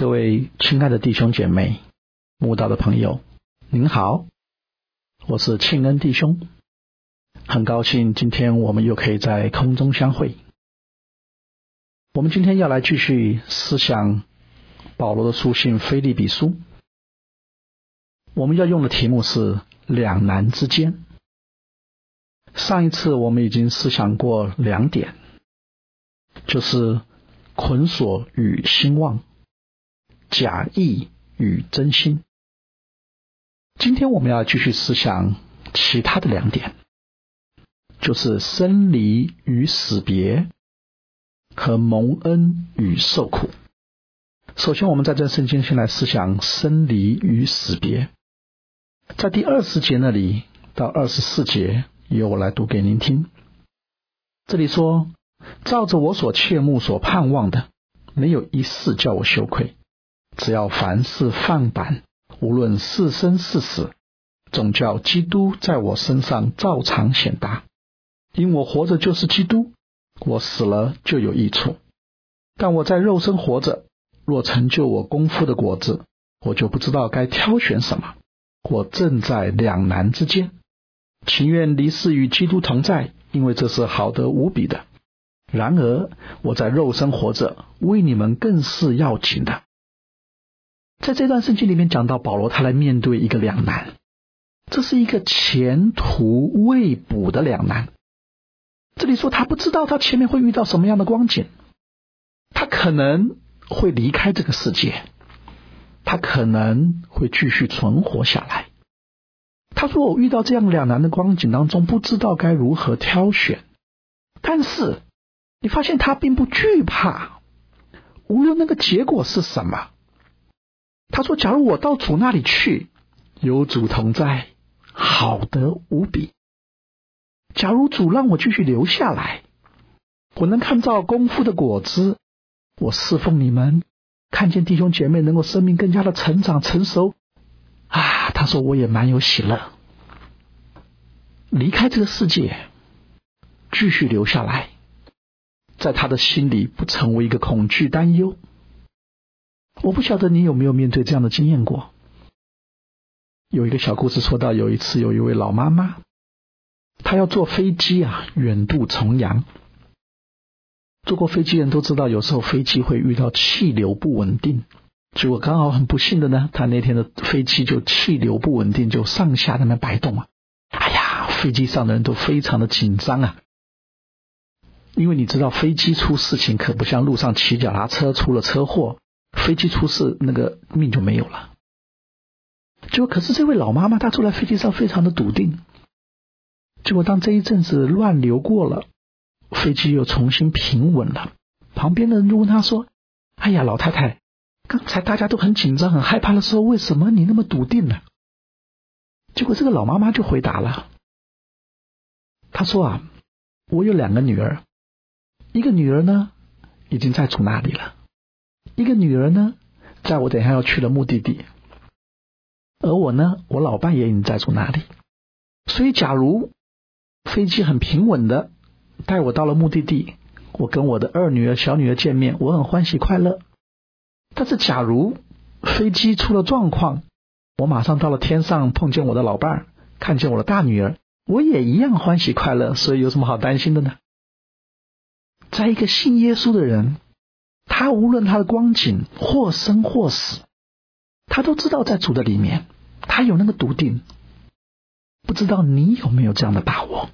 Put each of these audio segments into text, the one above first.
各位亲爱的弟兄姐妹、慕道的朋友，您好，我是庆恩弟兄，很高兴今天我们又可以在空中相会。我们今天要来继续思想保罗的书信腓立比书，我们要用的题目是两难之间。上一次我们已经思想过两点，就是捆锁与兴旺，假意与真心。今天我们要继续思想其他的两点，就是生离与死别和蒙恩与受苦。首先我们在这圣经先来思想生离与死别。在第20节那里到24节，由我来读给您听。这里说，照着我所切慕所盼望的，没有一事叫我羞愧，只要凡事放胆，无论是生是死，总叫基督在我身上照常显大。因我活着就是基督，我死了就有益处。但我在肉身活着，若成就我功夫的果子，我就不知道该挑选什么。我正在两难之间，情愿离世与基督同在，因为这是好得无比的。然而我在肉身活着，为你们更是要紧的。在这段圣经里面讲到保罗他来面对一个两难，这是一个前途未卜的两难。这里说他不知道他前面会遇到什么样的光景，他可能会离开这个世界，他可能会继续存活下来。他说我遇到这样两难的光景当中，不知道该如何挑选。但是你发现他并不惧怕，无论那个结果是什么。他说假如我到主那里去，有主同在，好得无比。假如主让我继续留下来，我能看到功夫的果子，我侍奉你们，看见弟兄姐妹能够生命更加的成长成熟他说我也蛮有喜乐。离开这个世界，继续留下来，在他的心里不成为一个恐惧担忧。我不晓得你有没有面对这样的经验过。有一个小故事说到，有一次有一位老妈妈，她要坐飞机远渡重洋。坐过飞机人都知道，有时候飞机会遇到气流不稳定，结果刚好很不幸的呢，他那天的飞机就气流不稳定，就上下那边摆动飞机上的人都非常的紧张因为你知道飞机出事情可不像路上骑脚踏车出了车祸，飞机出事那个命就没有了。结果可是这位老妈妈她坐在飞机上非常的笃定，结果当这一阵子乱流过了，飞机又重新平稳了，旁边的人就问她说，老太太，刚才大家都很紧张很害怕的时候，为什么你那么笃定呢？结果这个老妈妈就回答了，她说我有2个女儿，一个女儿呢已经在主那里了，一个女儿呢在我等一下要去的目的地，而我呢，我老伴也已经在主那里。所以假如飞机很平稳的带我到了目的地，我跟我的2女儿小女儿见面，我很欢喜快乐。但是假如飞机出了状况，我马上到了天上碰见我的老伴，看见我的大女儿，我也一样欢喜快乐，所以有什么好担心的呢？在一个信耶稣的人，他无论他的光景或生或死，他都知道在主的里面，他有那个笃定。不知道你有没有这样的把握？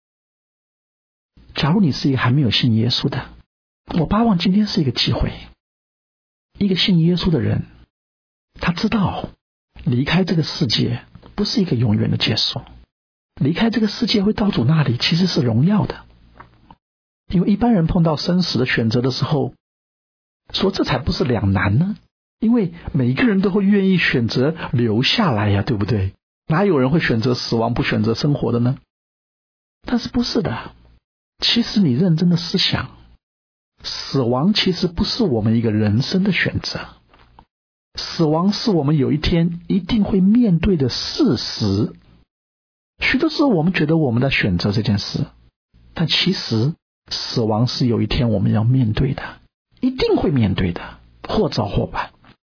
假如你是一个还没有信耶稣的，我巴望今天是一个机会。一个信耶稣的人，他知道离开这个世界不是一个永远的结束，离开这个世界会到主那里其实是荣耀的。因为一般人碰到生死的选择的时候，说这才不是两难呢，因为每一个人都会愿意选择留下来对不对？哪有人会选择死亡不选择生活的呢？但是不是的，其实你认真的思想，死亡其实不是我们一个人生的选择，死亡是我们有一天一定会面对的事实。许多时候我们觉得我们在选择这件事，但其实死亡是有一天我们要面对的，一定会面对的，或早或晚。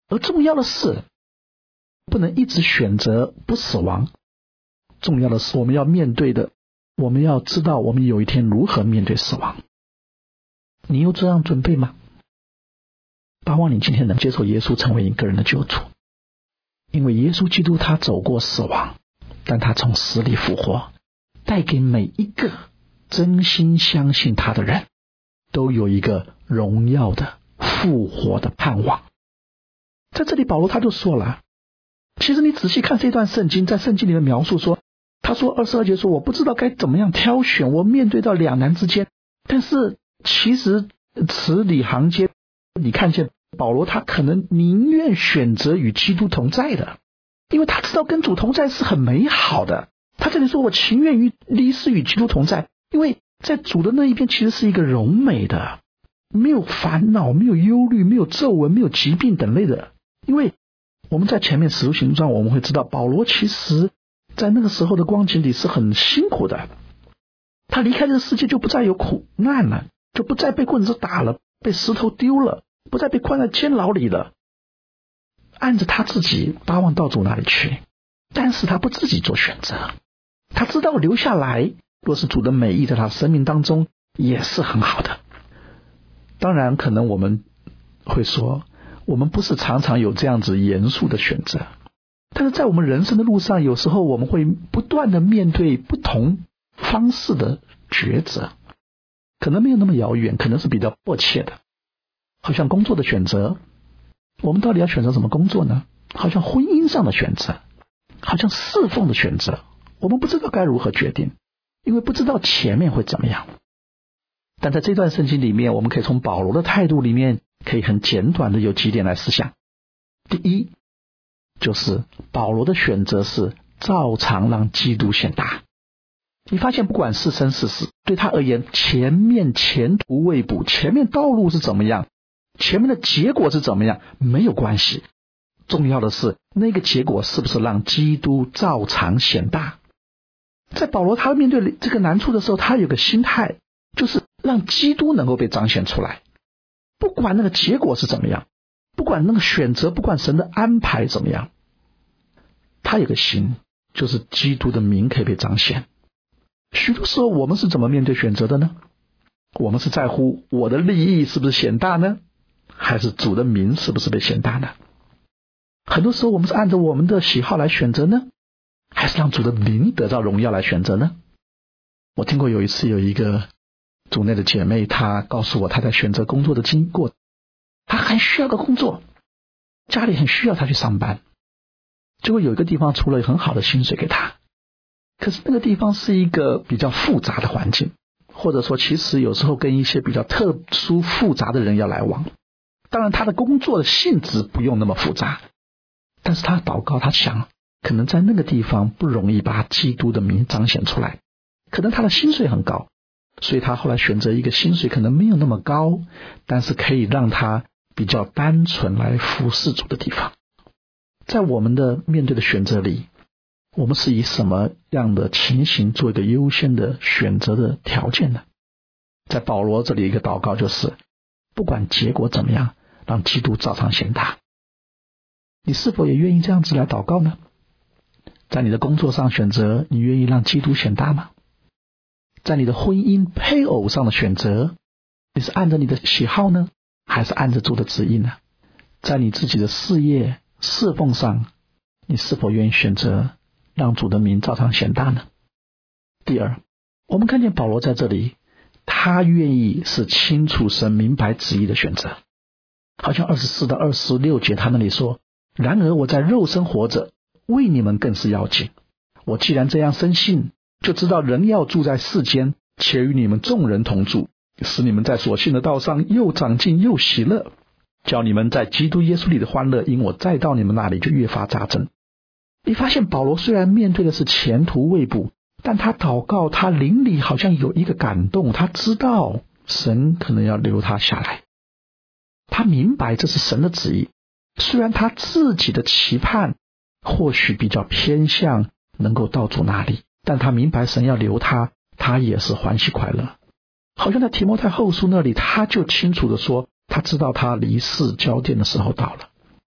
而重要的是，不能一直选择不死亡。重要的是，我们要面对的，我们要知道我们有一天如何面对死亡。你有这样准备吗？盼望你今天能接受耶稣成为你个人的救主，因为耶稣基督他走过死亡，但他从死里复活，带给每一个真心相信他的人都有一个荣耀的复活的盼望。在这里保罗他就说了，其实你仔细看这段圣经，在圣经里面描述说，他说22节说，我不知道该怎么样挑选，我面对到两难之间。但是其实词里行间你看见保罗他可能宁愿选择与基督同在的，因为他知道跟主同在是很美好的。他这里说我情愿于离世与基督同在，因为在主的那一边其实是一个荣美的，没有烦恼，没有忧虑，没有皱纹，没有疾病等类的。因为我们在前面使徒行传我们会知道，保罗其实在那个时候的光景里是很辛苦的，他离开这个世界就不再有苦难了，就不再被棍子打了，被石头丢了，不再被关在监牢里了，按着他自己巴望到主那里去。但是他不自己做选择，他知道留下来，若是主的美意在他生命当中也是很好的。当然可能我们会说，我们不是常常有这样子严肃的选择，但是在我们人生的路上，有时候我们会不断的面对不同方式的抉择，可能没有那么遥远，可能是比较迫切的。好像工作的选择，我们到底要选择什么工作呢？好像婚姻上的选择，好像侍奉的选择，我们不知道该如何决定，因为不知道前面会怎么样。但在这段圣经里面，我们可以从保罗的态度里面，可以很简短的有几点来思想。第一，就是保罗的选择是照常让基督显大。你发现不管是生是死，对他而言，前途未卜，前面道路是怎么样，前面的结果是怎么样，没有关系。重要的是那个结果是不是让基督照常显大。在保罗他面对这个难处的时候，他有个心态，就是让基督能够被彰显出来，不管那个结果是怎么样，不管那个选择，不管神的安排怎么样，他有个心，就是基督的名可以被彰显。许多时候我们是怎么面对选择的呢？我们是在乎我的利益是不是显大呢？还是主的名是不是被显大呢？很多时候我们是按照我们的喜好来选择呢，还是让主的名得到荣耀来选择呢？我听过有一次有一个主内的姐妹，她告诉我她在选择工作的经过，她很需要个工作，家里很需要她去上班，结果有一个地方出了很好的薪水给她，可是那个地方是一个比较复杂的环境，或者说其实有时候跟一些比较特殊复杂的人要来往。当然她的工作的性质不用那么复杂，但是她祷告，她想可能在那个地方不容易把基督的名彰显出来，可能她的薪水很高，所以她后来选择一个薪水可能没有那么高，但是可以让她比较单纯来服侍主的地方。在我们的面对的选择里，我们是以什么样的情形做一个优先的选择的条件呢？在保罗这里一个祷告就是，不管结果怎么样，让基督照常显大。你是否也愿意这样子来祷告呢？在你的工作上选择，你愿意让基督显大吗？在你的婚姻配偶上的选择，你是按照你的喜好呢，还是按着主的旨意呢？在你自己的事业侍奉上，你是否愿意选择让主的名照常显大呢？第二，我们看见保罗在这里，他愿意是清楚神明白旨意的选择。好像24到26节他那里说，然而我在肉身活着，为你们更是要紧。我既然这样深信，就知道人要住在世间，且与你们众人同住，使你们在所信的道上又长进又喜乐，叫你们在基督耶稣里的欢乐，因我再到你们那里就越发加增。你发现保罗虽然面对的是前途未卜，但他祷告，他灵里好像有一个感动，他知道神可能要留他下来，他明白这是神的旨意。虽然他自己的期盼或许比较偏向能够到主那里，但他明白神要留他，他也是欢喜快乐。好像在提摩太后书那里，他就清楚的说，他知道他离世交奠的时候到了。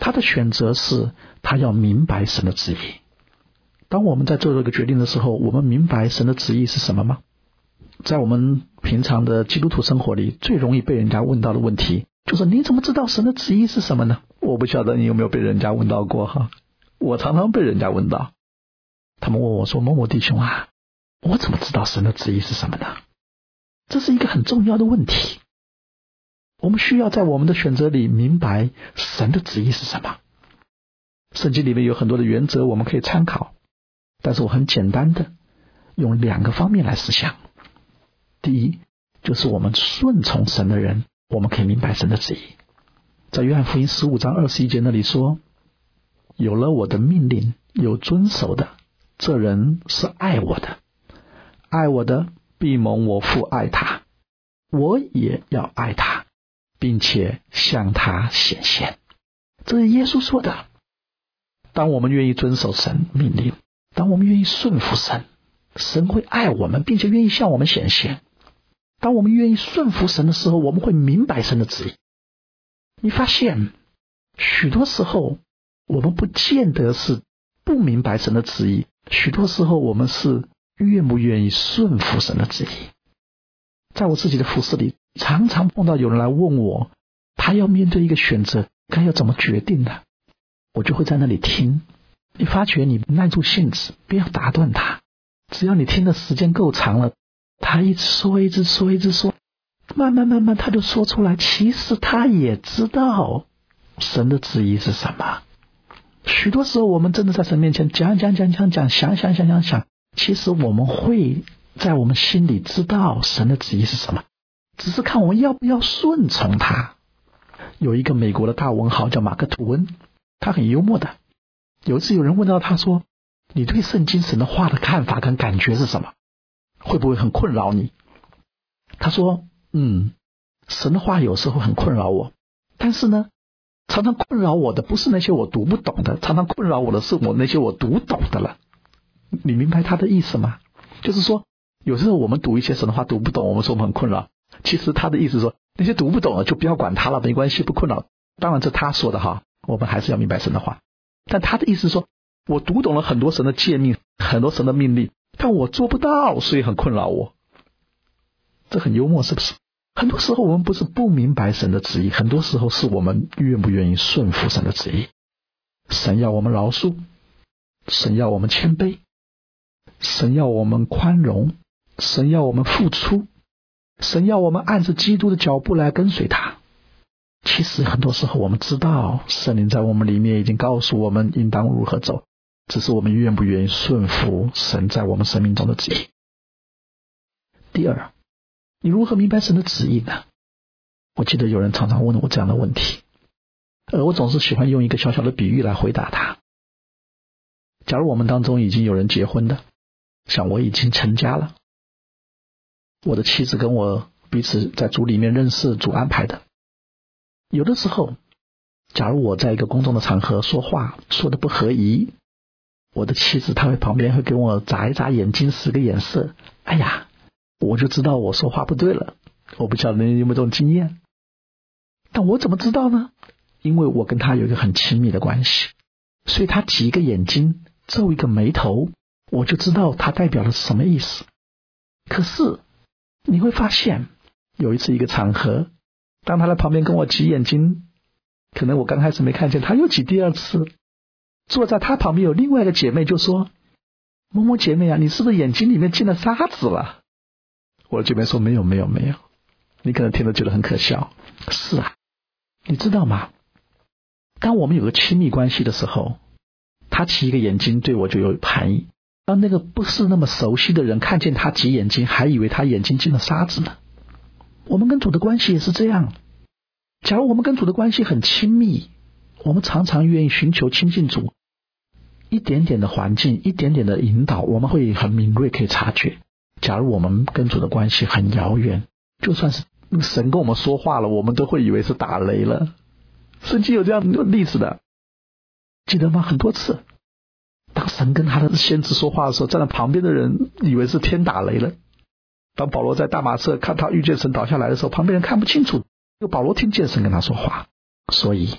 他的选择是他要明白神的旨意。当我们在做这个决定的时候，我们明白神的旨意是什么吗？在我们平常的基督徒生活里，最容易被人家问到的问题就是你怎么知道神的旨意是什么呢？我不晓得你有没有被人家问到过哈？我常常被人家问到，他们问我说，某某弟兄啊，我怎么知道神的旨意是什么呢？这是一个很重要的问题。我们需要在我们的选择里明白神的旨意是什么。圣经里面有很多的原则我们可以参考，但是我很简单的用2个方面来思想。第一，就是我们顺从神的人，我们可以明白神的旨意。在约翰福音15章21节那里说，有了我的命令有遵守的，这人是爱我的，爱我的必蒙我父爱他，我也要爱他，并且向他显现。这是耶稣说的。当我们愿意遵守神命令，当我们愿意顺服神，神会爱我们，并且愿意向我们显现。当我们愿意顺服神的时候，我们会明白神的旨意。你发现许多时候我们不见得是不明白神的旨意，许多时候我们是愿不愿意顺服神的旨意。在我自己的服事里，常常碰到有人来问我，他要面对一个选择，该要怎么决定呢？我就会在那里听。你发觉你耐住性子，不要打断他，只要你听的时间够长了，他一直说一直说一直说，慢慢他就说出来，其实他也知道神的旨意是什么。许多时候我们真的在神面前讲，想，其实我们会在我们心里知道神的旨意是什么，只是看我们要不要顺从他。有一个美国的大文豪叫马克吐温，他很幽默的。有一次有人问到他说，你对圣经神的话的看法跟感觉是什么？会不会很困扰你？他说，神的话有时候很困扰我，但是呢，常常困扰我的不是那些我读不懂的，常常困扰我的是那些我读懂的了。你明白他的意思吗？就是说，有时候我们读一些神的话读不懂，我们说我们很困扰，其实他的意思说，那些读不懂了就不要管他了，没关系，不困扰。当然这他说的哈，我们还是要明白神的话。但他的意思说，我读懂了很多神的诫命，很多神的命令，但我做不到，所以很困扰我。这很幽默，是不是？很多时候我们不是不明白神的旨意，很多时候是我们愿不愿意顺服神的旨意。神要我们饶恕，神要我们谦卑，神要我们宽容，神要我们付出，神要我们按着基督的脚步来跟随他。其实很多时候我们知道圣灵在我们里面已经告诉我们应当如何走，只是我们愿不愿意顺服神在我们生命中的旨意。第二，你如何明白神的旨意呢？我记得有人常常问我这样的问题，而我总是喜欢用一个小小的比喻来回答他。假如我们当中已经有人结婚的，像我已经成家了，我的妻子跟我彼此在主里面认识，主安排的。有的时候，假如我在一个公众的场合说话说得不合宜，我的妻子她会旁边会给我眨一眨眼睛，使个眼色，哎呀，我就知道我说话不对了。我不晓得你有没有这种经验，但我怎么知道呢？因为我跟他有一个很亲密的关系，所以他挤一个眼睛，皱一个眉头，我就知道他代表的是什么意思。可是你会发现，有一次一个场合，当他在旁边跟我挤眼睛，可能我刚开始没看见，他又挤第二次。坐在他旁边有另外一个姐妹就说，某某姐妹啊，你是不是眼睛里面进了沙子了？我的姐妹说，没有。你可能听了觉得很可笑。是啊，你知道吗？当我们有个亲密关系的时候，他挤一个眼睛对我就有含义，当那个不是那么熟悉的人看见他挤眼睛，还以为他眼睛进了沙子呢。我们跟主的关系也是这样。假如我们跟主的关系很亲密，我们常常愿意寻求亲近主，一点点的环境，一点点的引导，我们会很敏锐可以察觉。假如我们跟主的关系很遥远，就算是神跟我们说话了，我们都会以为是打雷了。圣经有这样的例子的，记得吗？很多次，当神跟他的先知说话的时候，站在旁边的人以为是天打雷了。当保罗在大马色看他遇见神倒下来的时候，旁边人看不清楚，保罗听见神跟他说话。所以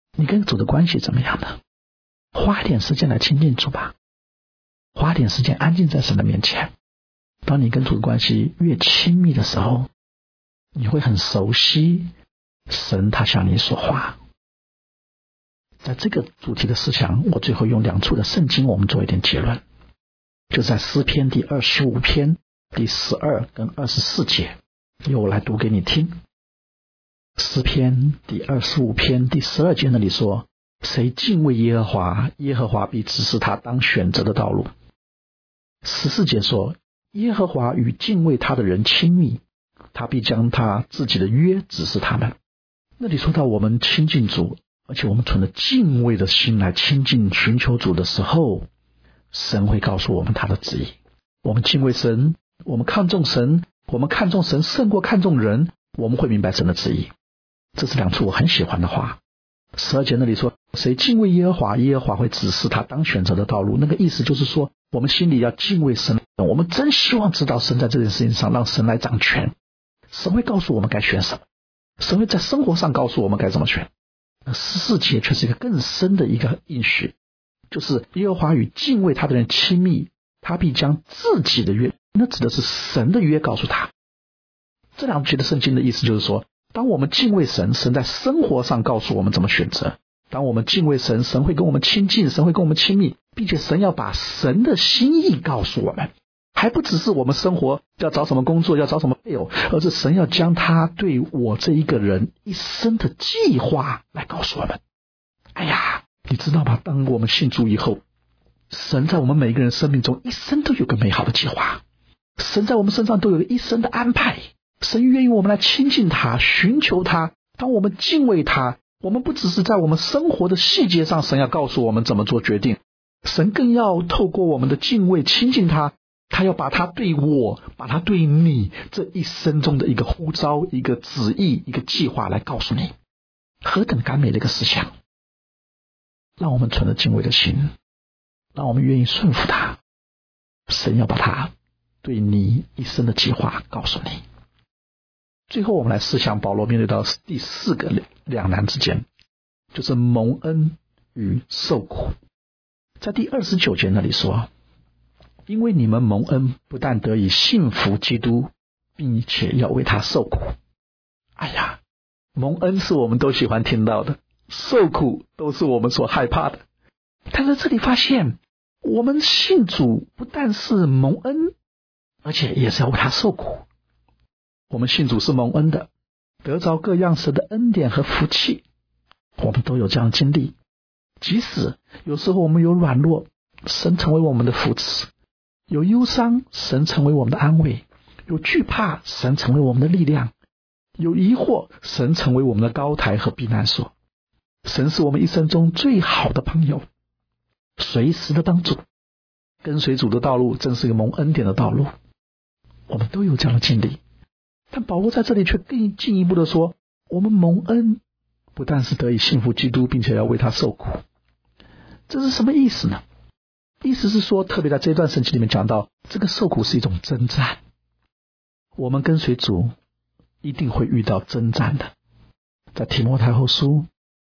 你跟主的关系怎么样呢？花一点时间来亲近主吧，花点时间安静在神的面前。当你跟主的关系越亲密的时候，你会很熟悉神他向你说话。在这个主题的思想，我最后用2处的圣经我们做一点结论，就在诗篇第25篇第12跟24节，由我来读给你听。诗篇第25篇第12节那里说，谁敬畏耶和华，耶和华必指示他当选择的道路。14节说，耶和华与敬畏他的人亲密，他必将他自己的约指示他们。那里说到我们亲近主，而且我们存着敬畏的心来亲近寻求主的时候，神会告诉我们他的旨意。我们敬畏神，我们看重神，我们看重神胜过看重人，我们会明白神的旨意。这是2处我很喜欢的话。12节那里说，谁敬畏耶和华，耶和华会指示他当选择的道路。那个意思就是说，我们心里要敬畏神，我们真希望知道神在这件事情上让神来掌权。神会告诉我们该选什么，神会在生活上告诉我们该怎么选。14节却是一个更深的一个应许，就是耶和华与敬畏他的人亲密，他必将自己的约，那指的是神的约告诉他。这2节的圣经的意思就是说，当我们敬畏神，神在生活上告诉我们怎么选择。当我们敬畏神，神会跟我们亲近，神会跟我们亲密，并且神要把神的心意告诉我们。还不只是我们生活要找什么工作，要找什么配偶，而是神要将他对我这一个人一生的计划来告诉我们。哎呀，你知道吗？当我们信主以后，神在我们每一个人生命中一生都有个美好的计划，神在我们身上都有一生的安排。神愿意我们来亲近他，寻求他。当我们敬畏他，我们不只是在我们生活的细节上，神要告诉我们怎么做决定，神更要透过我们的敬畏亲近他，他要把他对我，把他对你这一生中的一个呼召，一个旨意，一个计划来告诉你。何等甘美的一个思想，让我们存着敬畏的心，让我们愿意顺服他。神要把他对你一生的计划告诉你。最后我们来思想保罗面对到第4个两难之间，就是蒙恩与受苦。在第29节那里说，因为你们蒙恩，不但得以信服基督，并且要为他受苦。哎呀，蒙恩是我们都喜欢听到的，受苦都是我们所害怕的。但是这里发现，我们信主不但是蒙恩，而且也是要为他受苦。我们信主是蒙恩的，得着各样神的恩典和福气，我们都有这样的经历。即使有时候我们有软弱，神成为我们的扶持；有忧伤，神成为我们的安慰；有惧怕，神成为我们的力量；有疑惑，神成为我们的高台和避难所。神是我们一生中最好的朋友，随时的帮助。跟随主的道路正是一个蒙恩典的道路，我们都有这样的经历。但保罗在这里却更进一步的说，我们蒙恩不但是得以信服基督，并且要为他受苦。这是什么意思呢？意思是说，特别在这段圣经里面讲到，这个受苦是一种征战。我们跟随主一定会遇到征战的。在提摩太后书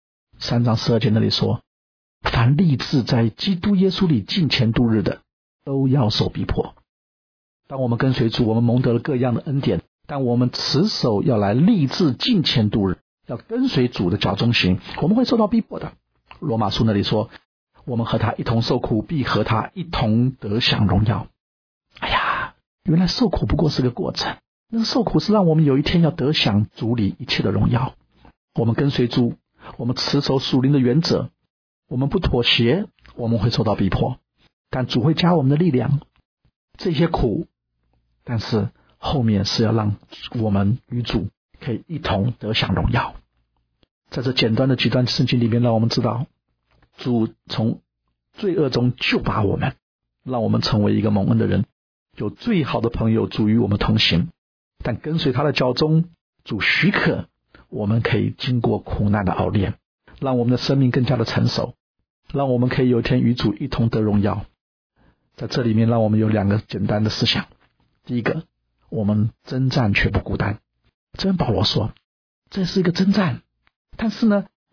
3章12节那里说，凡立志在基督耶稣里敬虔度日的，都要受逼迫。当我们跟随主，我们蒙得了各样的恩典，但我们持守要来立志敬虔度日，要跟随主的脚中行，我们会受到逼迫的。罗马书那里说，我们和他一同受苦，必和他一同得享荣耀。哎呀，原来受苦不过是个过程，那个受苦是让我们有一天要得享主里一切的荣耀。我们跟随主，我们持守属灵的原则，我们不妥协，我们会受到逼迫，但主会加我们的力量。这些苦，但是后面是要让我们与主可以一同得享荣耀。在这简单的几段圣经里面，让我们知道主从罪恶中救拔我们，让我们成为一个蒙恩的人，有最好的朋友主与我们同行。但跟随他的脚中，主许可我们可以经过苦难的熬炼，让我们的生命更加的成熟，让我们可以有一天与主一同得荣耀。在这里面让我们有2个简单的思想。第一个，我们征战却不孤单。这边保罗说，这是一个征战，但是呢，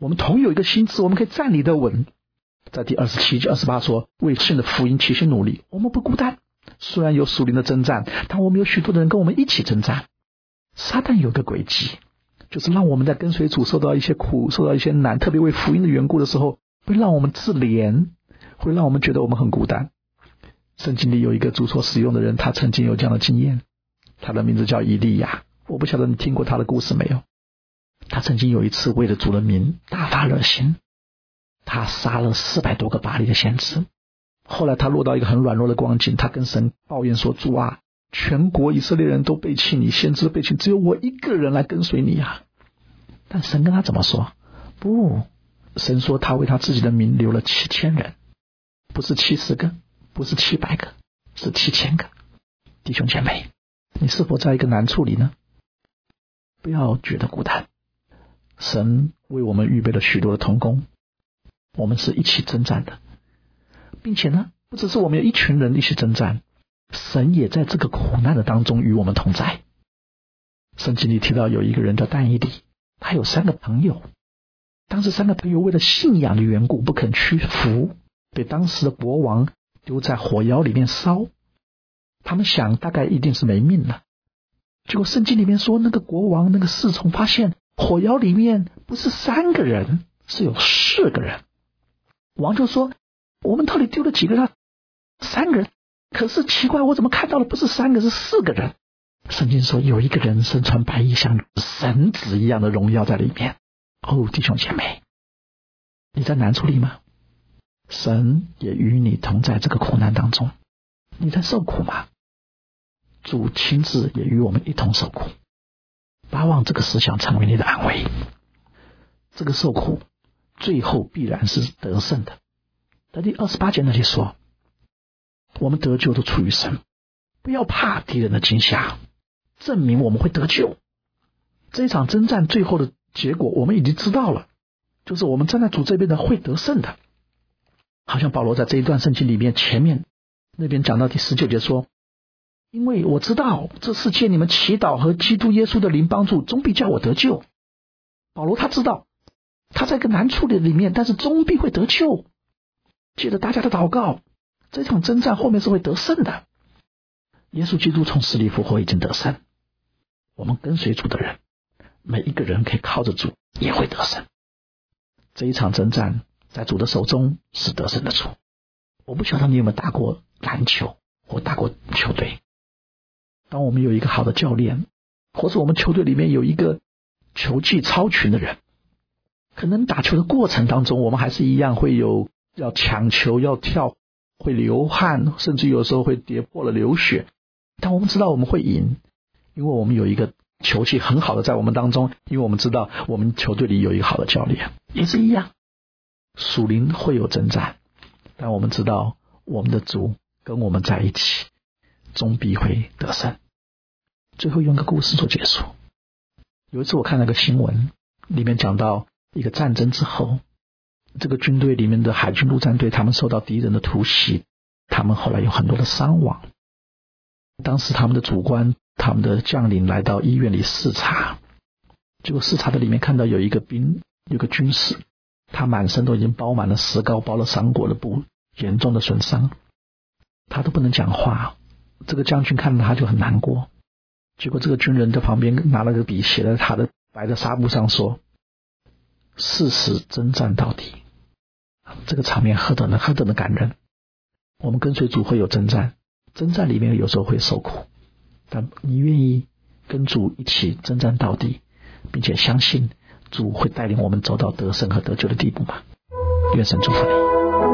我们同有一个心志，我们可以站立得稳。在第27节28说，为信的福音齐心努力，我们不孤单。虽然有属灵的征战，但我们有许多的人跟我们一起征战。撒旦有个诡计，就是让我们在跟随主受到一些苦，受到一些难，特别为福音的缘故的时候，会让我们自怜，会让我们觉得我们很孤单。圣经里有一个主所使用的人，他曾经有这样的经验，他的名字叫以利亚。我不晓得你听过他的故事没有。他曾经有一次为了主的名大发热心，他杀了400多个巴力的先知。后来他落到一个很软弱的光景，他跟神抱怨说，主啊，全国以色列人都背弃你，先知背弃，只有我一个人来跟随你啊。但神跟他怎么说？不，神说他为他自己的名留了7000人，不是70个，不是700个，是7000个。弟兄姐妹，你是否在一个难处里呢？不要觉得孤单，神为我们预备了许多的同工，我们是一起征战的，并且呢，不只是我们有一群人一起征战，神也在这个苦难的当中与我们同在。圣经里提到有一个人叫但以理，他有3个朋友，当时3个朋友为了信仰的缘故不肯屈服，被当时的国王丢在火窑里面烧，他们想大概一定是没命了。结果圣经里面说，那个国王那个侍从发现火窑里面不是3个人，是有4个人。王就说，我们到底丢了几个人？3个人，可是奇怪，我怎么看到的不是3个，是4个人。圣经说有一个人身穿白衣，像神子一样的荣耀在里面。哦，弟兄姐妹，你在难处里吗？神也与你同在这个苦难当中。你在受苦吗？主亲自也与我们一同受苦，巴望这个思想成为你的安慰。这个受苦最后必然是得胜的。在第28节那里说，我们得救都出于神，不要怕敌人的惊吓，证明我们会得救。这一场征战最后的结果我们已经知道了，就是我们站在主这边的会得胜的。好像保罗在这一段圣经里面前面那边讲到第19节说，因为我知道这世界你们祈祷和基督耶稣的灵帮助，终必叫我得救。保罗他知道他在一个难处的里面，但是终必会得救。借着大家的祷告，这场征战后面是会得胜的。耶稣基督从死里复活已经得胜，我们跟随主的人，每一个人可以靠着主也会得胜。这一场征战在主的手中是得胜的主。我不晓得你有没有打过篮球或打过球队，当我们有一个好的教练，或是我们球队里面有一个球技超群的人，可能打球的过程当中我们还是一样会有要抢球要跳，会流汗，甚至有时候会跌破了流血，但我们知道我们会赢，因为我们有一个球技很好的在我们当中，因为我们知道我们球队里有一个好的教练。也是一样，属灵会有征战，但我们知道我们的主跟我们在一起，终必会得胜。最后用个故事做结束。有一次我看了个新闻，里面讲到一个战争之后，这个军队里面的海军陆战队，他们受到敌人的突袭，他们后来有很多的伤亡。当时他们的主官，他们的将领来到医院里视察，结果视察的里面看到有一个军士，他满身都已经包满了石膏，包了伤过的布，严重的损伤，他都不能讲话。这个将军看到他就很难过，结果这个军人在旁边拿了个笔，写在他的白的纱布上说，誓死征战到底。这个场面何等的感人。我们跟随主会有征战，征战里面有时候会受苦，但你愿意跟主一起征战到底，并且相信主会带领我们走到得胜和得救的地步吗？愿神祝福你。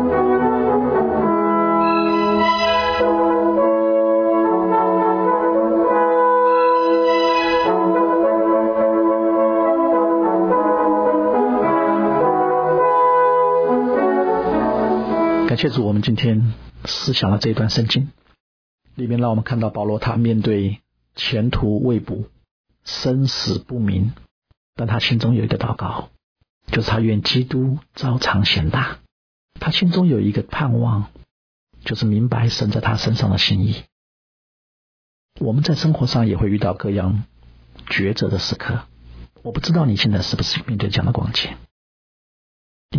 感谢主，我们今天思想了这一段圣经，里面让我们看到保罗他面对前途未卜，生死不明，但他心中有一个祷告，就是他愿基督照常显大。他心中有一个盼望，就是明白神在他身上的心意。我们在生活上也会遇到各样抉择的时刻，我不知道你现在是不是面对这样的光景。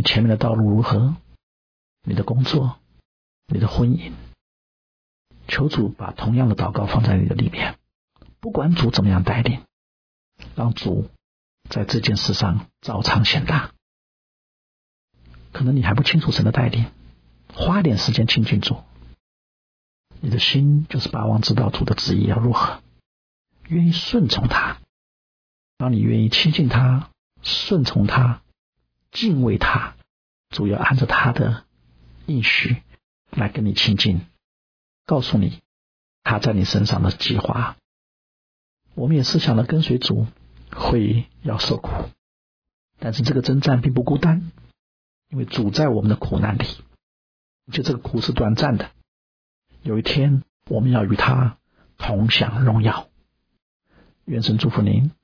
前面的道路如何，你的工作，你的婚姻，求主把同样的祷告放在你的里面，不管主怎么样带领，让主在这件事上照常显大。可能你还不清楚神的带领，花点时间亲近主，你的心就是巴望知道主的旨意要如何，愿意顺从他。当你愿意亲近他，顺从他，敬畏他，主要按照他的应许来跟你亲近，告诉你他在你身上的计划。我们也思想了跟随主会要受苦，但是这个征战并不孤单，因为主在我们的苦难里，就这个苦是短暂的，有一天我们要与他同享荣耀。愿神祝福您，